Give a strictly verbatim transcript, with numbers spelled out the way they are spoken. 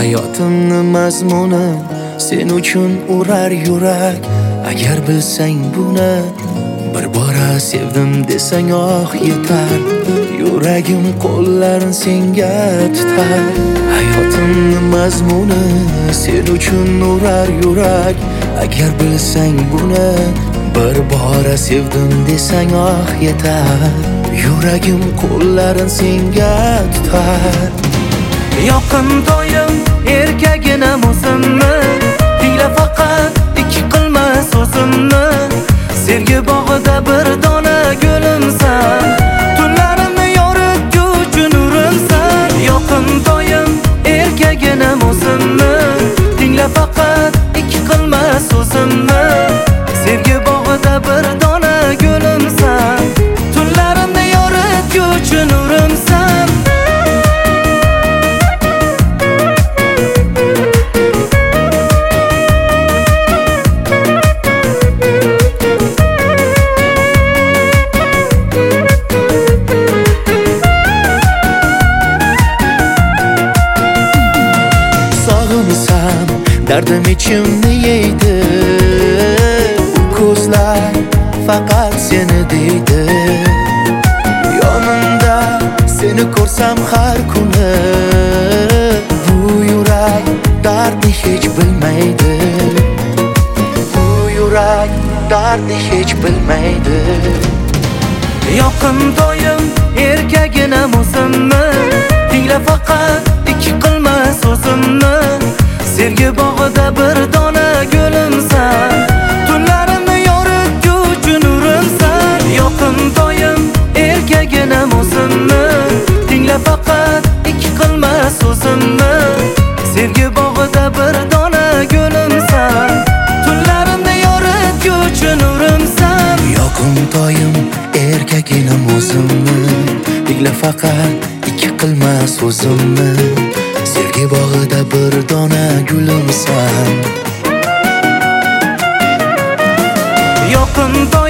Hayotimni mazmuni sen uchun urar yurak. Agar bilsang buni, bir bora sevdim desang oh yetar. Yuragim qo'llarin senga tutar. Hayotimni mazmuni sen uchun urar yurak. Agar bilsang buni, bir bora sevdim desang oh yetar. Yuragim qo'llarin senga tutar. Yoqin doim erkaginam o'zimni, tingla faqat ikki qilma so'zimni. Sevgi bog'ida bir dona gulumsan, tunlarimni yoritguvchi nurimsan. Yoqin doim erkaginam o'zimni, tingla faqat ikki qilma so'zimni. Sevgi bog'ida bir dona gulumsan, tunlarimni yoritguvchi nurimsan. Dardim ichimni yeydi, ko'zlar faqat seni deydi. Yonimda seni ko'rsam har kuni, bu yurak dardni hech bilmaydi. Bu yurak dardni hech bilmaydi. Yoqin doim erkaginam o'zimni, tingla faqat ikki qilma so'zimni. Sevgi bog'ida bir dona gulumsan, tunlarimni yoritguvchi nurimsan. Yoqin doim erkaginam o'zimni, tingla faqat ikki qilma so'zimni. Sevgi bog'ida bir dona gulumsan, tunlarimni yoritguvchi nurimsan. Yoqin doim erkaginam o'zimni, tingla faqat ikki qilma so'zimni. Sevgi bog'ida bir dona gulumsan. Yoqin